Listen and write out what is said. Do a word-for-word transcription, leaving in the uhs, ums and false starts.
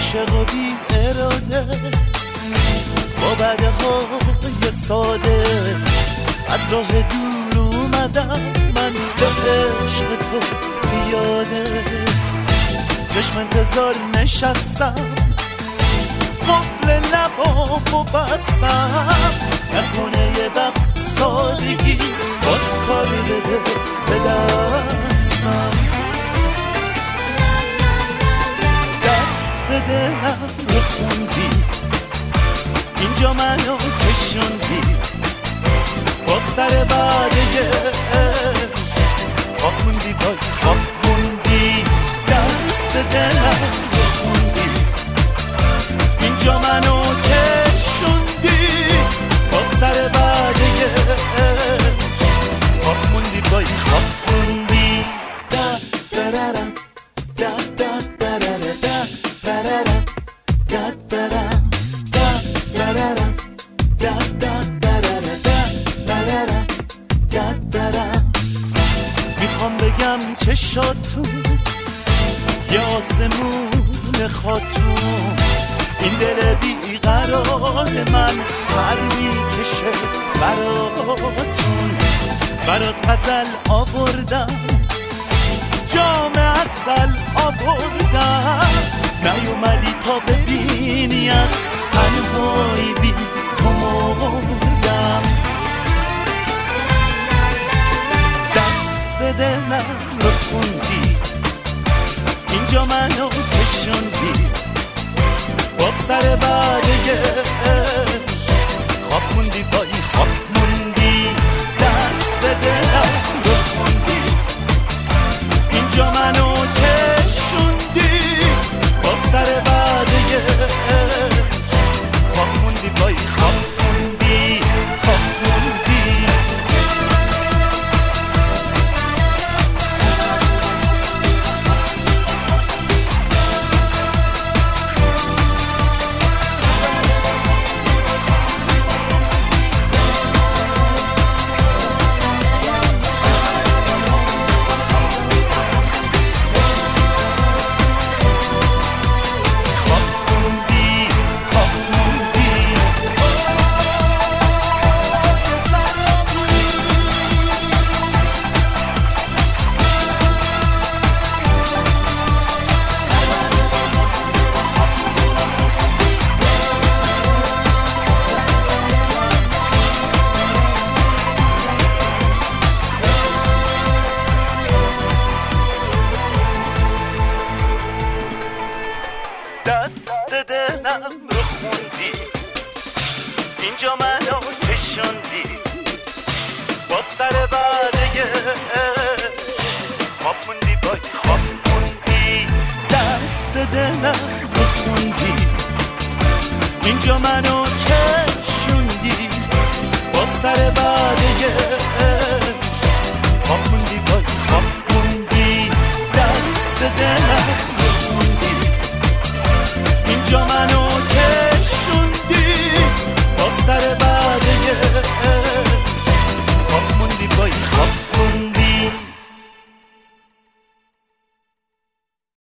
عاشق و بی اراده، با بعده های ساده از راه دور اومدم من به عشق تو پیاده. چشم انتظار نشستم، قفل لبامو بستم، نکنه یه وقت سادگی باز کار بده به دستم. دست دلم رو خوندی، اینجا منو کشوندی، با سر بعده خواب موندی، بای خواب موندی. دست دلم رو خوندی، اینجا منو کشوندی، با سر بعده خواب موندی، بای خواب موندی. دا درارم دا دا دراره دا درارم دا درارم دا درارم دا دا دراره دا درارم دا درارم. میخوام بگم چشاتون یه آسمون خاتون، این دل بیقرار من پر میکشه براتون. برات غزل آوردم، جام عسل آوردم، نیومدی تا ببینی از تنهایی بی تو مردم. دست دلم رو خوندی، اینجا منو کشوندی، با سر بعده خواب موندی، بای